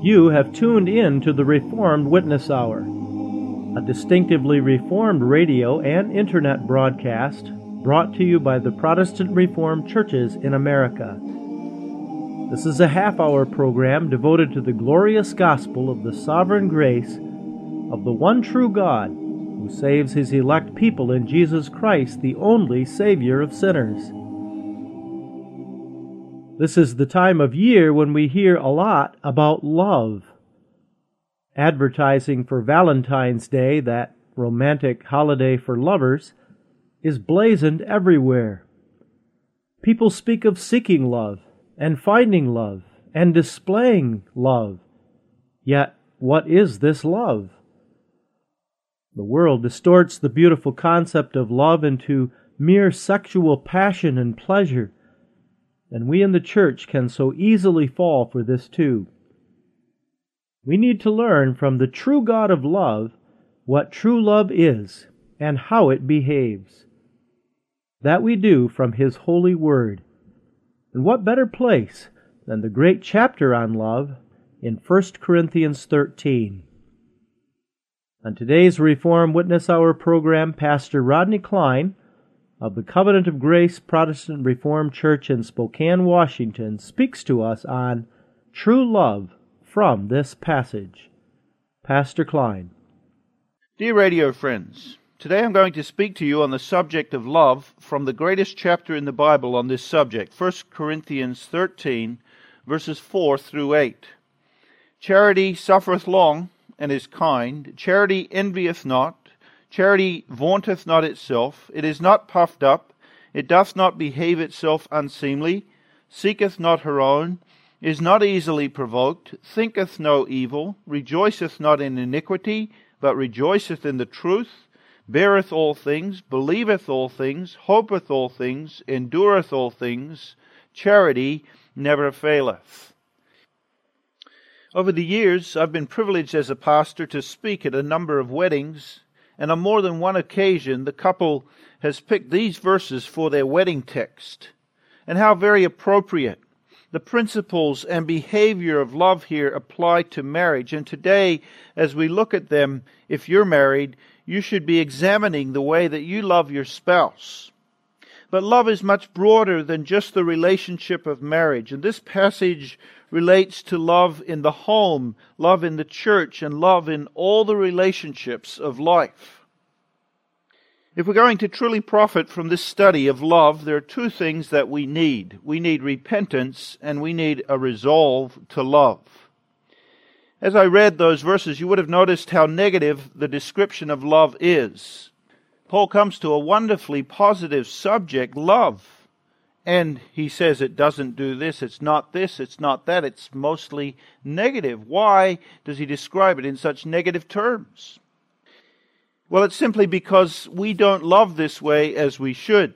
You have tuned in to the Reformed Witness Hour, a distinctively Reformed radio and internet broadcast brought to you by the Protestant Reformed churches in America. This is a half-hour program devoted to the glorious gospel of the sovereign grace of the one true God who saves His elect people in Jesus Christ, the only Savior of sinners. This is the time of year when we hear a lot about love. Advertising for Valentine's Day, that romantic holiday for lovers, is blazoned everywhere. People speak of seeking love and finding love and displaying love. Yet, what is this love? The world distorts the beautiful concept of love into mere sexual passion and pleasure, and we in the church can so easily fall for this too. We need to learn from the true God of love what true love is and how it behaves. That we do from His holy word. And what better place than the great chapter on love in 1 Corinthians 13. On today's Reformed Witness Hour program, Pastor Rodney Klein of the Covenant of Grace Protestant Reformed Church in Spokane, Washington, speaks to us on true love from this passage. Pastor Klein. Dear radio friends, today I'm going to speak to you on the subject of love from the greatest chapter in the Bible on this subject, 1 Corinthians 13, verses 4 through 8. Charity suffereth long, and is kind. Charity envieth not. Charity vaunteth not itself. It is not puffed up. It doth not behave itself unseemly. Seeketh not her own. Is not easily provoked. Thinketh no evil. Rejoiceth not in iniquity, but rejoiceth in the truth. Beareth all things. Believeth all things. Hopeth all things. Endureth all things. Charity never faileth. Over the years, I've been privileged as a pastor to speak at a number of weddings, and on more than one occasion, the couple has picked these verses for their wedding text. And how very appropriate. The principles and behavior of love here apply to marriage. And today, as we look at them, if you're married, you should be examining the way that you love your spouse. But love is much broader than just the relationship of marriage. And this passage relates to love in the home, love in the church, and love in all the relationships of life. If we're going to truly profit from this study of love, there are two things that we need. We need repentance, and we need a resolve to love. As I read those verses, you would have noticed how negative the description of love is. Paul comes to a wonderfully positive subject, love. And he says it doesn't do this, it's not that, it's mostly negative. Why does he describe it in such negative terms? Well, it's simply because we don't love this way as we should.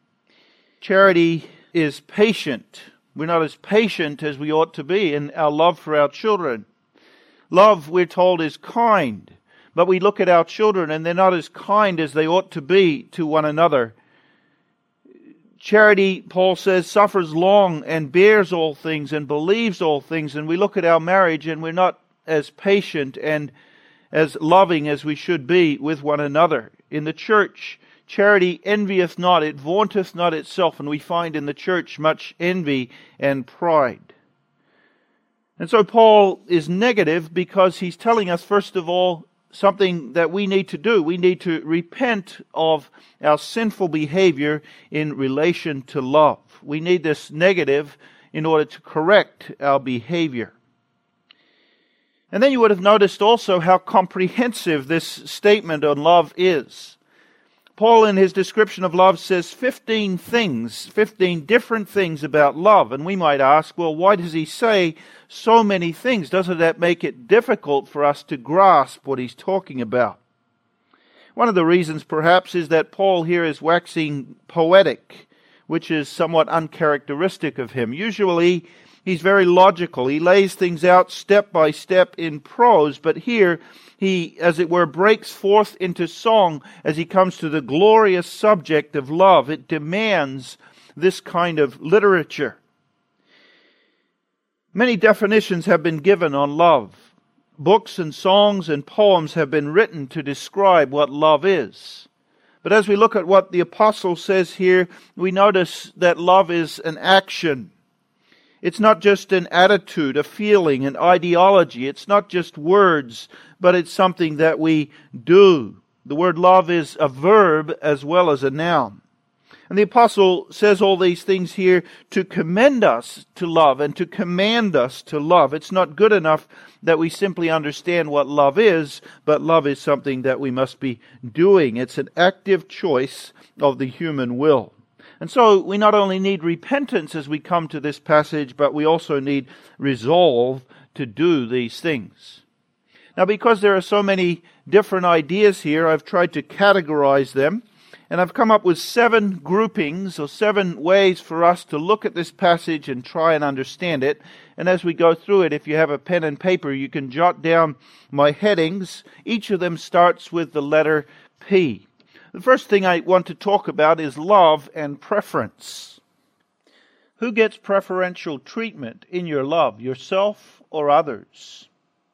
Charity is patient. We're not as patient as we ought to be in our love for our children. Love, we're told, is kind. But we look at our children and they're not as kind as they ought to be to one another. Charity, Paul says, suffers long and bears all things and believes all things. And we look at our marriage and we're not as patient and as loving as we should be with one another. In the church, charity envieth not, it vaunteth not itself. And we find in the church much envy and pride. And so Paul is negative because he's telling us, first of all, something that we need to do. We need to repent of our sinful behavior in relation to love. We need this negative in order to correct our behavior. And then you would have noticed also how comprehensive this statement on love is. Paul, in his description of love, says 15 different things about love. And we might ask, well, why does he say so many things? Doesn't that make it difficult for us to grasp what he's talking about? One of the reasons, perhaps, is that Paul here is waxing poetic, which is somewhat uncharacteristic of him. Usually, he's very logical. He lays things out step by step in prose, but here he, as it were, breaks forth into song as he comes to the glorious subject of love. It demands this kind of literature. Many definitions have been given on love. Books and songs and poems have been written to describe what love is. But as we look at what the apostle says here, we notice that love is an action. It's not just an attitude, a feeling, an ideology. It's not just words, but it's something that we do. The word love is a verb as well as a noun. And the apostle says all these things here to commend us to love and to command us to love. It's not good enough that we simply understand what love is, but love is something that we must be doing. It's an active choice of the human will. And so we not only need repentance as we come to this passage, but we also need resolve to do these things. Now, because there are so many different ideas here, I've tried to categorize them. And I've come up with 7 groupings or 7 ways for us to look at this passage and try and understand it. And as we go through it, if you have a pen and paper, you can jot down my headings. Each of them starts with the letter P. The first thing I want to talk about is love and preference. Who gets preferential treatment in your love, yourself or others?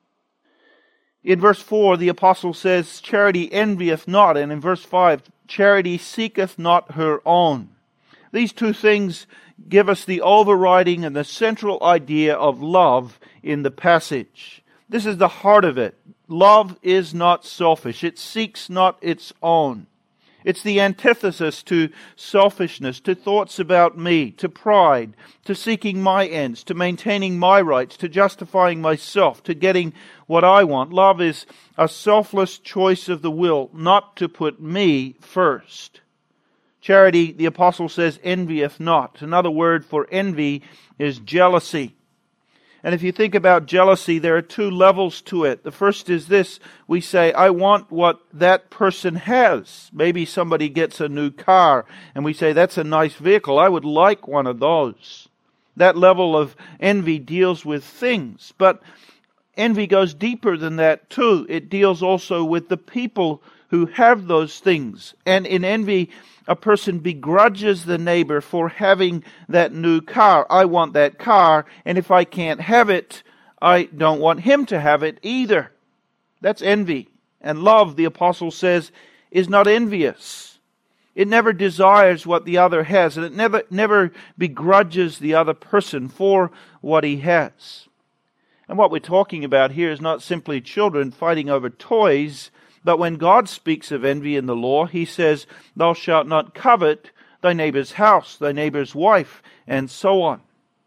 In verse 4, the apostle says, charity envieth not. And in verse 5, charity seeketh not her own. These two things give us the overriding and the central idea of love in the passage. This is the heart of it. Love is not selfish. It seeks not its own. It's the antithesis to selfishness, to thoughts about me, to pride, to seeking my ends, to maintaining my rights, to justifying myself, to getting what I want. Love is a selfless choice of the will, not to put me first. Charity, the apostle says, envieth not. Another word for envy is jealousy. And if you think about jealousy, there are 2 levels to it. The first is this. We say, I want what that person has. Maybe somebody gets a new car, and we say, that's a nice vehicle. I would like one of those. That level of envy deals with things. But envy goes deeper than that too. It deals also with the people who have those things. And in envy, a person begrudges the neighbor for having that new car. I want that car, and if I can't have it, I don't want him to have it either. That's envy. And love, the apostle says, is not envious. It never desires what the other has, and it never begrudges the other person for what he has. And what we're talking about here is not simply children fighting over toys, but when God speaks of envy in the law, He says, thou shalt not covet thy neighbor's house, thy neighbor's wife, and so on.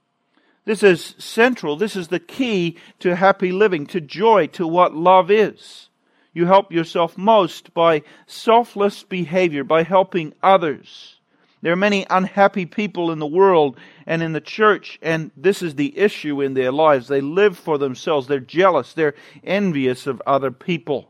This is central. This is the key to happy living, to joy, to what love is. You help yourself most by selfless behavior, by helping others. There are many unhappy people in the world and in the church, and this is the issue in their lives. They live for themselves. They're jealous. They're envious of other people.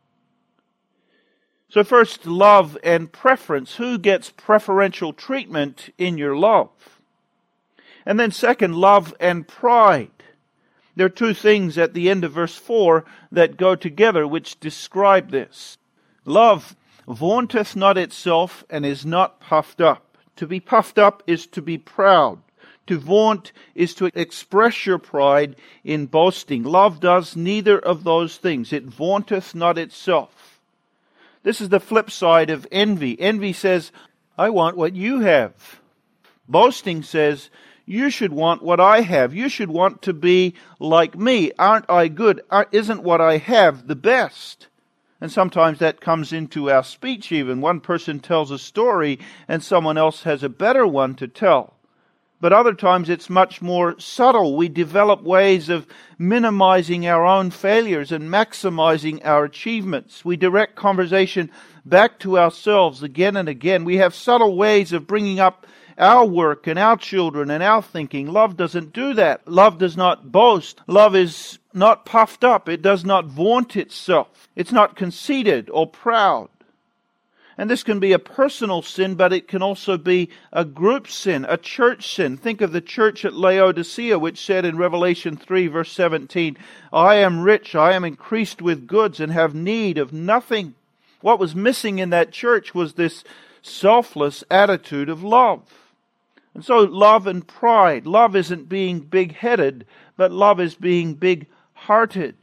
So first, love and preference. Who gets preferential treatment in your love? And then second, love and pride. There are 2 things at the end of verse 4 that go together which describe this. Love vaunteth not itself and is not puffed up. To be puffed up is to be proud. To vaunt is to express your pride in boasting. Love does neither of those things. It vaunteth not itself. This is the flip side of envy. Envy says, I want what you have. Boasting says, you should want what I have. You should want to be like me. Aren't I good? Isn't what I have the best? And sometimes that comes into our speech even. One person tells a story and someone else has a better one to tell. But other times it's much more subtle. We develop ways of minimizing our own failures and maximizing our achievements. We direct conversation back to ourselves again and again. We have subtle ways of bringing up our work and our children and our thinking. Love doesn't do that. Love does not boast. Love is not puffed up. It does not vaunt itself. It's not conceited or proud. And this can be a personal sin, but it can also be a group sin, a church sin. Think of the church at Laodicea, which said in Revelation 3, verse 17, I am rich, I am increased with goods, and have need of nothing. What was missing in that church was this selfless attitude of love. And so love and pride. Love isn't being big-headed, but love is being big-hearted.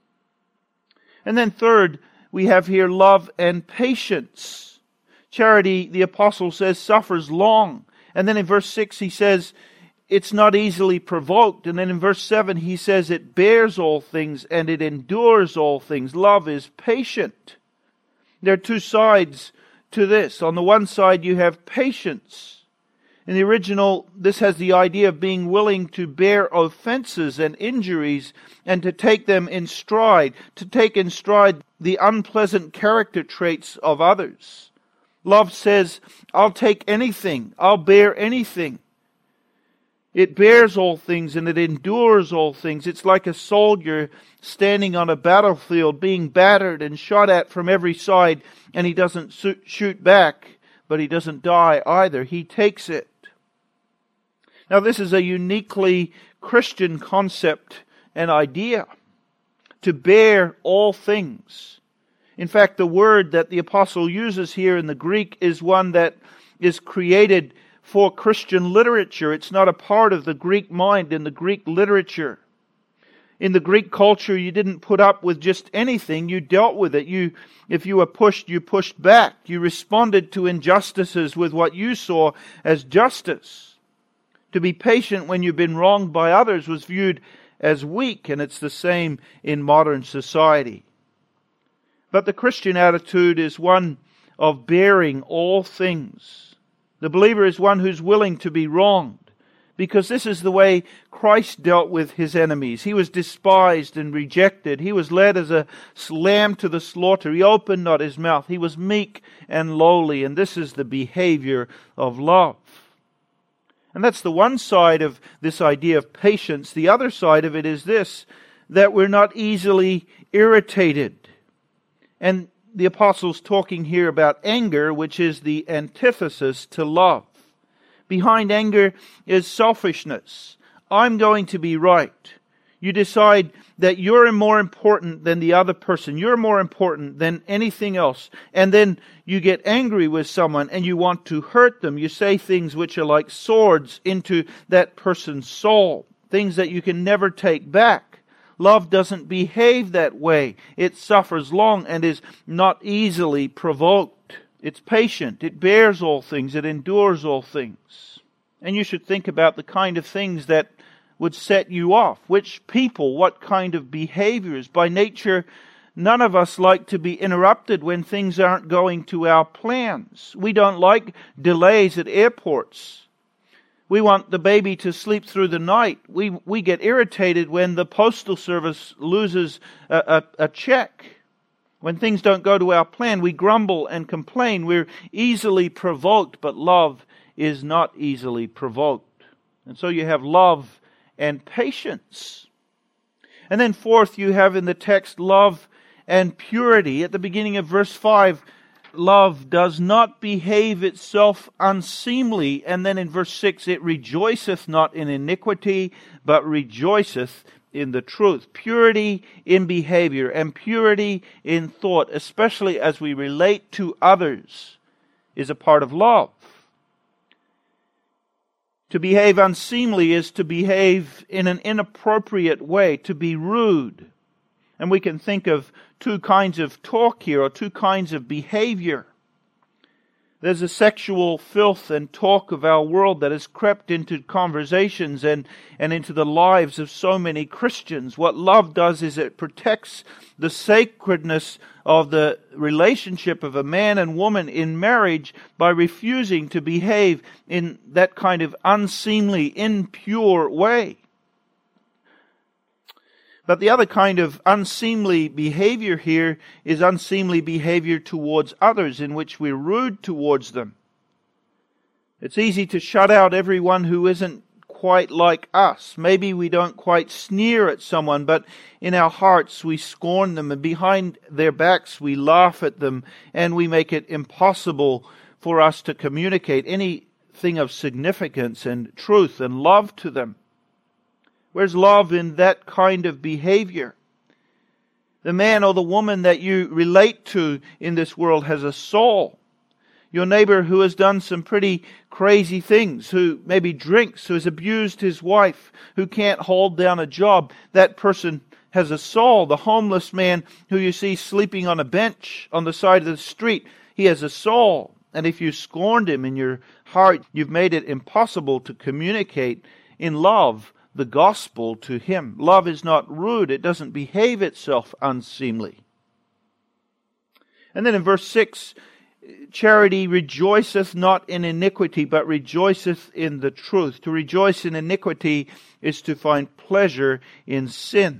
And then third, we have here love and patience. Charity, the apostle says, suffers long. And then in verse 6 he says, it's not easily provoked. And then in verse 7 he says, it bears all things and it endures all things. Love is patient. There are two sides to this. On the one side you have patience. In the original, this has the idea of being willing to bear offenses and injuries and to take them in stride, to take in stride the unpleasant character traits of others. Love says, I'll take anything, I'll bear anything. It bears all things and it endures all things. It's like a soldier standing on a battlefield being battered and shot at from every side, and he doesn't shoot back, but he doesn't die either. He takes it. Now this is a uniquely Christian concept and idea, to bear all things. In fact, the word that the apostle uses here in the Greek is one that is created for Christian literature. It's not a part of the Greek mind in the Greek literature. In the Greek culture, you didn't put up with just anything. You dealt with it. If you were pushed, you pushed back. You responded to injustices with what you saw as justice. To be patient when you've been wronged by others was viewed as weak, and it's the same in modern society. But the Christian attitude is one of bearing all things. The believer is one who's willing to be wronged, because this is the way Christ dealt with His enemies. He was despised and rejected. He was led as a lamb to the slaughter. He opened not His mouth. He was meek and lowly, and this is the behavior of love. And that's the one side of this idea of patience. The other side of it is this, that we're not easily irritated. And the apostle's talking here about anger, which is the antithesis to love. Behind anger is selfishness. I'm going to be right. You decide that you're more important than the other person. You're more important than anything else. And then you get angry with someone and you want to hurt them. You say things which are like swords into that person's soul. Things that you can never take back. Love doesn't behave that way. It suffers long and is not easily provoked. It's patient. It bears all things. It endures all things. And you should think about the kind of things that would set you off. Which people, what kind of behaviors. By nature, none of us like to be interrupted when things aren't going to our plans. We don't like delays at airports. We want the baby to sleep through the night. We get irritated when the postal service loses a check. When things don't go to our plan, we grumble and complain. We're easily provoked, but love is not easily provoked. And so you have love and patience. And then fourth, you have in the text love and purity. At the beginning of verse 5, love does not behave itself unseemly. And then in verse 6, it rejoiceth not in iniquity, but rejoiceth in the truth. Purity in behavior and purity in thought, especially as we relate to others, is a part of love. To behave unseemly is to behave in an inappropriate way, to be rude. And we can think of two kinds of talk here, or two kinds of behavior. There's a sexual filth and talk of our world that has crept into conversations and into the lives of so many Christians. What love does is it protects the sacredness of the relationship of a man and woman in marriage by refusing to behave in that kind of unseemly, impure way. But the other kind of unseemly behavior here is unseemly behavior towards others, in which we're rude towards them. It's easy to shut out everyone who isn't quite like us. Maybe we don't quite sneer at someone, but in our hearts we scorn them, and behind their backs we laugh at them, and we make it impossible for us to communicate anything of significance and truth and love to them. Where's love in that kind of behavior? The man or the woman that you relate to in this world has a soul. Your neighbor who has done some pretty crazy things, who maybe drinks, who has abused his wife, who can't hold down a job, that person has a soul. The homeless man who you see sleeping on a bench on the side of the street, he has a soul. And if you scorned him in your heart, you've made it impossible to communicate in love the gospel to him. Love is not rude. It doesn't behave itself unseemly. And then in verse 6, charity rejoiceth not in iniquity, but rejoiceth in the truth. To rejoice in iniquity is to find pleasure in sin.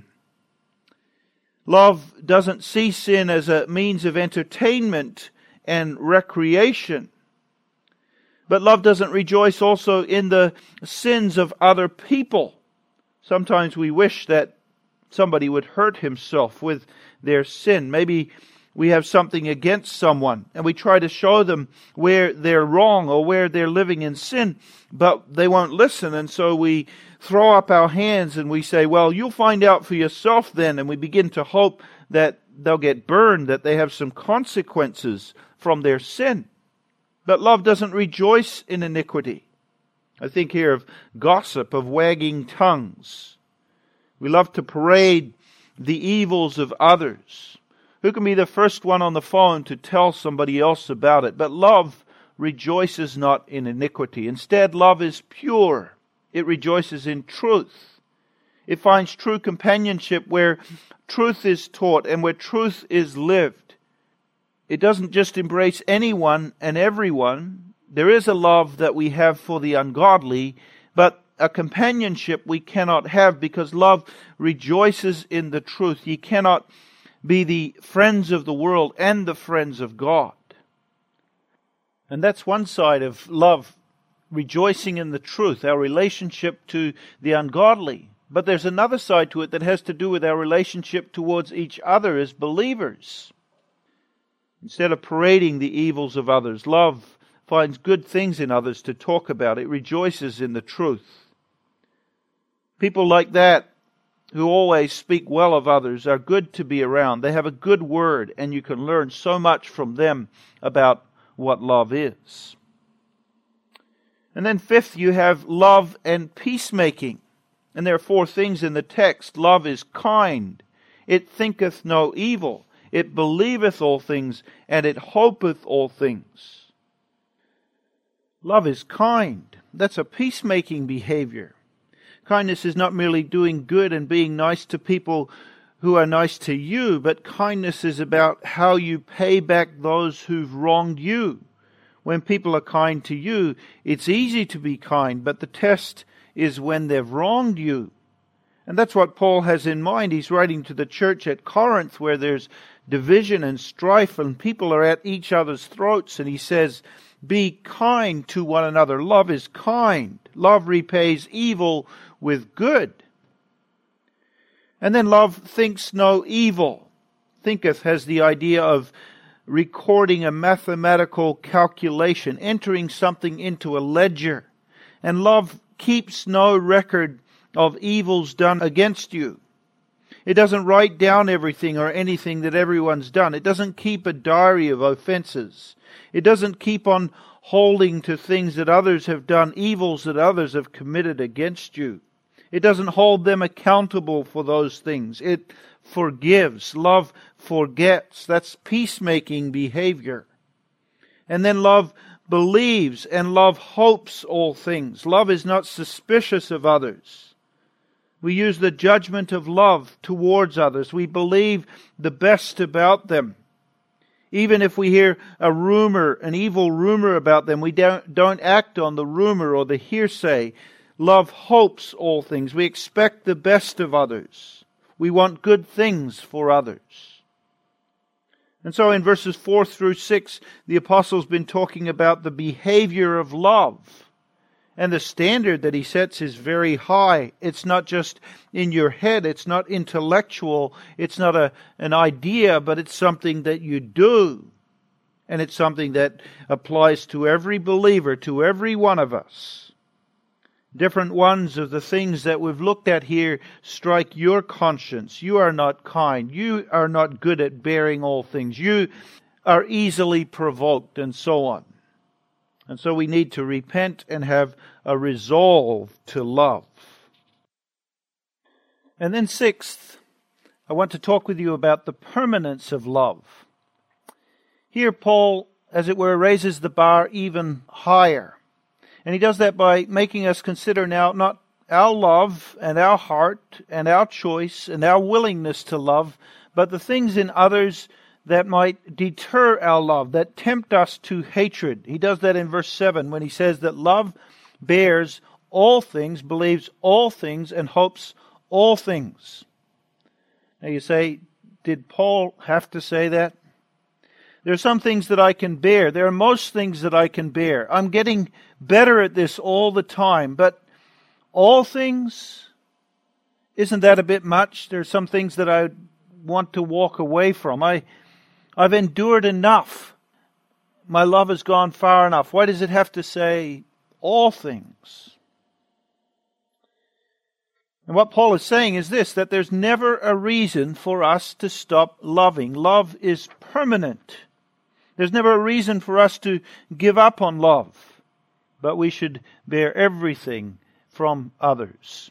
Love doesn't see sin as a means of entertainment and recreation. But love doesn't rejoice also in the sins of other people. Sometimes we wish that somebody would hurt himself with their sin. Maybe we have something against someone and we try to show them where they're wrong or where they're living in sin, but they won't listen, and so we throw up our hands and we say, well, you'll find out for yourself then, and we begin to hope that they'll get burned, that they have some consequences from their sin. But love doesn't rejoice in iniquity. I think here of gossip, of wagging tongues. We love to parade the evils of others. Who can be the first one on the phone to tell somebody else about it? But love rejoices not in iniquity. Instead, love is pure. It rejoices in truth. It finds true companionship where truth is taught and where truth is lived. It doesn't just embrace anyone and everyone. There is a love that we have for the ungodly, but a companionship we cannot have because love rejoices in the truth. Ye cannot be the friends of the world and the friends of God. And that's one side of love, rejoicing in the truth, our relationship to the ungodly. But there's another side to it that has to do with our relationship towards each other as believers. Instead of parading the evils of others, love finds good things in others to talk about. It rejoices in the truth. People like that, who always speak well of others, are good to be around. They have a good word, and you can learn so much from them about what love is. And then fifth, you have love and peacemaking. And there are four things in the text. Love is kind. It thinketh no evil. It believeth all things, and it hopeth all things. Love is kind. That's a peacemaking behavior. Kindness is not merely doing good and being nice to people who are nice to you, but kindness is about how you pay back those who've wronged you. When people are kind to you, it's easy to be kind, but the test is when they've wronged you. And that's what Paul has in mind. He's writing to the church at Corinth where there's division and strife and people are at each other's throats. And he says, be kind to one another. Love is kind. Love repays evil with good. And then love thinks no evil. Thinketh has the idea of recording a mathematical calculation, entering something into a ledger. And love keeps no record of evils done against you. It doesn't write down everything or anything that everyone's done. It doesn't keep a diary of offenses. It doesn't keep on holding to things that others have done, evils that others have committed against you. It doesn't hold them accountable for those things. It forgives. Love forgets. That's peacemaking behavior. And then love believes and love hopes all things. Love is not suspicious of others. We use the judgment of love towards others. We believe the best about them. Even if we hear a rumor, an evil rumor about them, we don't act on the rumor or the hearsay. Love hopes all things. We expect the best of others. We want good things for others. And so in verses 4 through 6, the apostle's been talking about the behavior of love. And the standard that he sets is very high. It's not just in your head. It's not intellectual. It's not an idea, but it's something that you do. And it's something that applies to every believer, to every one of us. Different ones of the things that we've looked at here strike your conscience. You are not kind. You are not good at bearing all things. You are easily provoked, and so on. And so we need to repent and have a resolve to love. And then sixth, I want to talk with you about the permanence of love. Here Paul, as it were, raises the bar even higher. And he does that by making us consider now not our love and our heart and our choice and our willingness to love, but the things in others that might deter our love, that tempt us to hatred. He does that in verse 7 when he says that love bears all things, believes all things, and hopes all things. Now you say, did Paul have to say that? There are some things that I can bear. There are most things that I can bear. I'm getting better at this all the time. But all things, isn't that a bit much? There are some things that I want to walk away from. I've endured enough. My love has gone far enough. Why does it have to say all things? And what Paul is saying is this, that there's never a reason for us to stop loving. Love is permanent. There's never a reason for us to give up on love, but we should bear everything from others.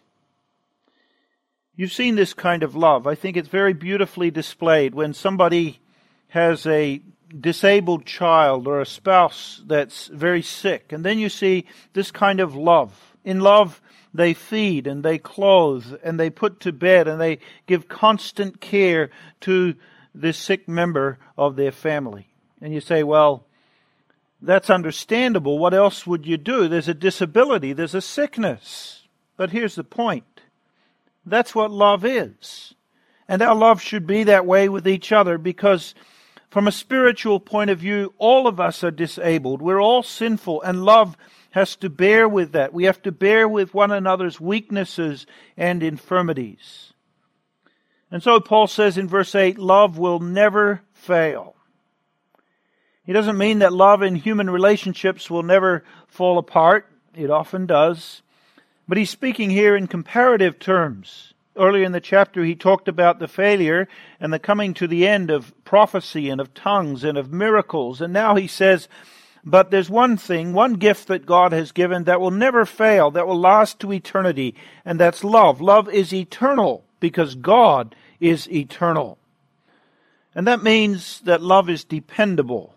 You've seen this kind of love. I think it's very beautifully displayed when somebody has a disabled child or a spouse that's very sick, and then you see this kind of love. In love, they feed and they clothe and they put to bed and they give constant care to this sick member of their family. And you say, well, that's understandable. What else would you do? There's a disability. There's a sickness. But here's the point. That's what love is. And our love should be that way with each other because from a spiritual point of view, all of us are disabled. We're all sinful, and love has to bear with that. We have to bear with one another's weaknesses and infirmities. And so Paul says in verse 8, love will never fail. He doesn't mean that love in human relationships will never fall apart. It often does. But he's speaking here in comparative terms. Earlier in the chapter he talked about the failure and the coming to the end of prophecy and of tongues and of miracles. And now he says, but there's one thing, one gift that God has given that will never fail, that will last to eternity, and that's love. Love is eternal because God is eternal. And that means that love is dependable.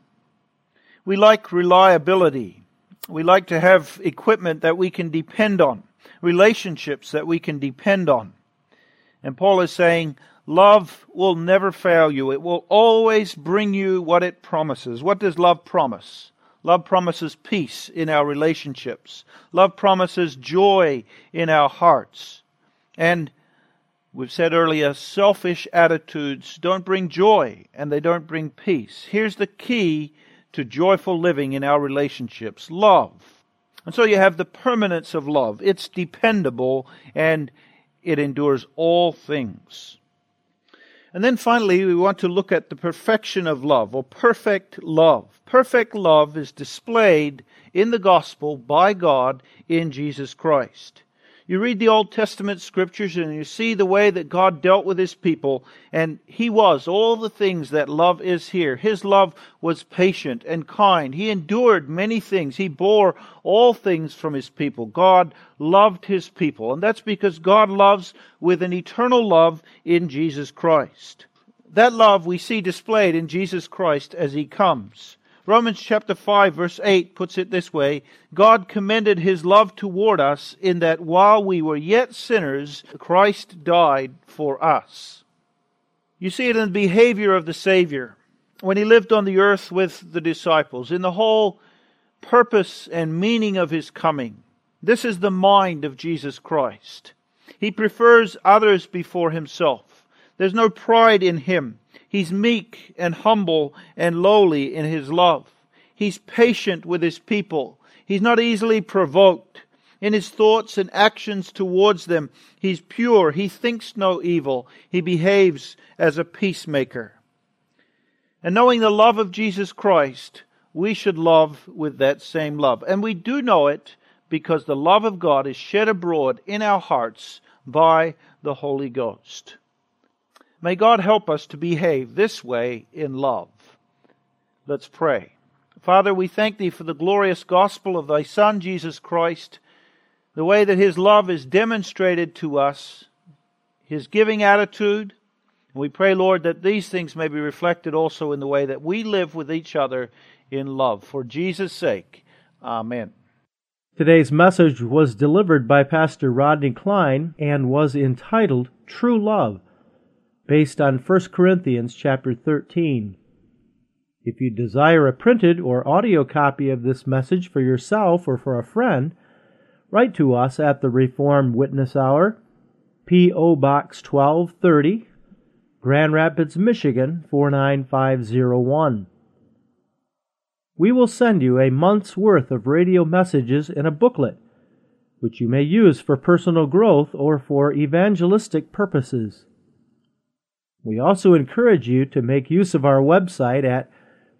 We like reliability. We like to have equipment that we can depend on, relationships that we can depend on. And Paul is saying, love will never fail you. It will always bring you what it promises. What does love promise? Love promises peace in our relationships. Love promises joy in our hearts. And we've said earlier, selfish attitudes don't bring joy and they don't bring peace. Here's the key to joyful living in our relationships. Love. And so you have the permanence of love. It's dependable and it endures all things. And then finally, we want to look at the perfection of love, or perfect love. Perfect love is displayed in the gospel by God in Jesus Christ. You read the Old Testament scriptures and you see the way that God dealt with His people, and He was all the things that love is here. His love was patient and kind. He endured many things. He bore all things from His people. God loved His people, and that's because God loves with an eternal love in Jesus Christ. That love we see displayed in Jesus Christ as He comes. Romans chapter 5 verse 8 puts it this way, God commended His love toward us in that while we were yet sinners, Christ died for us. You see it in the behavior of the Savior when He lived on the earth with the disciples, in the whole purpose and meaning of His coming. This is the mind of Jesus Christ. He prefers others before Himself. There's no pride in Him. He's meek and humble and lowly in His love. He's patient with His people. He's not easily provoked. In His thoughts and actions towards them, He's pure. He thinks no evil. He behaves as a peacemaker. And knowing the love of Jesus Christ, we should love with that same love. And we do know it because the love of God is shed abroad in our hearts by the Holy Ghost. May God help us to behave this way in love. Let's pray. Father, we thank Thee for the glorious gospel of Thy Son, Jesus Christ, the way that His love is demonstrated to us, His giving attitude. And we pray, Lord, that these things may be reflected also in the way that we live with each other in love. For Jesus' sake, amen. Today's message was delivered by Pastor Rodney Klein and was entitled True Love, based on 1 Corinthians chapter 13. If you desire a printed or audio copy of this message for yourself or for a friend, write to us at the Reformed Witness Hour, P.O. Box 1230, Grand Rapids, Michigan 49501. We will send you a month's worth of radio messages in a booklet, which you may use for personal growth or for evangelistic purposes. We also encourage you to make use of our website at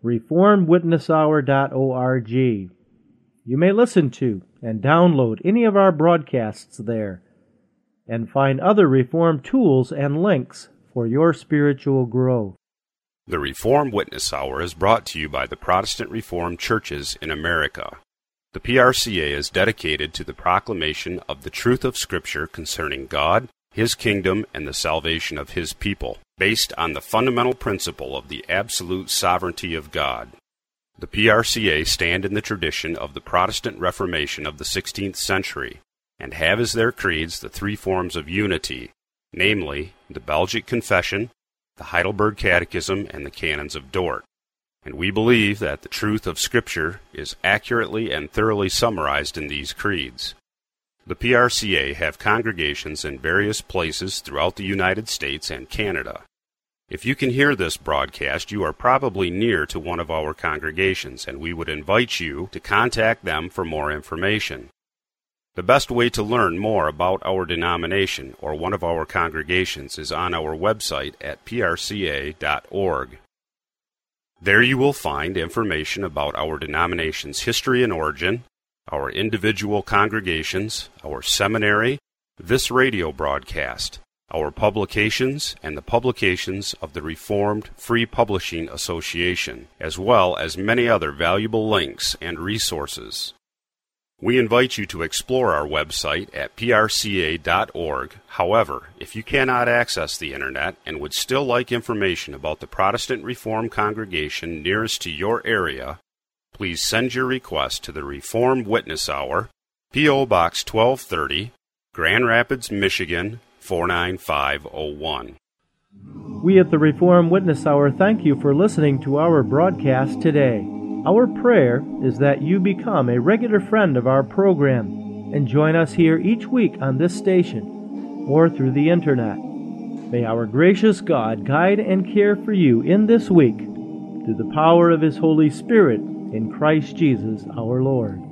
reformedwitnesshour.org. You may listen to and download any of our broadcasts there and find other Reformed tools and links for your spiritual growth. The Reformed Witness Hour is brought to you by the Protestant Reformed Churches in America. The PRCA is dedicated to the proclamation of the truth of Scripture concerning God, His kingdom, and the salvation of His people, based on the fundamental principle of the absolute sovereignty of God. The PRCA stand in the tradition of the Protestant Reformation of the 16th century, and have as their creeds the three forms of unity, namely, the Belgic Confession, the Heidelberg Catechism, and the Canons of Dort. And we believe that the truth of Scripture is accurately and thoroughly summarized in these creeds. The PRCA have congregations in various places throughout the United States and Canada. If you can hear this broadcast, you are probably near to one of our congregations, and we would invite you to contact them for more information. The best way to learn more about our denomination or one of our congregations is on our website at prca.org. There you will find information about our denomination's history and origin, our individual congregations, our seminary, this radio broadcast, our publications, and the publications of the Reformed Free Publishing Association, as well as many other valuable links and resources. We invite you to explore our website at prca.org. However, if you cannot access the Internet and would still like information about the Protestant Reformed congregation nearest to your area, please send your request to the Reformed Witness Hour, P.O. Box 1230, Grand Rapids, Michigan 49501. We at the Reformed Witness Hour thank you for listening to our broadcast today. Our prayer is that you become a regular friend of our program and join us here each week on this station or through the Internet. May our gracious God guide and care for you in this week through the power of His Holy Spirit in Christ Jesus our Lord.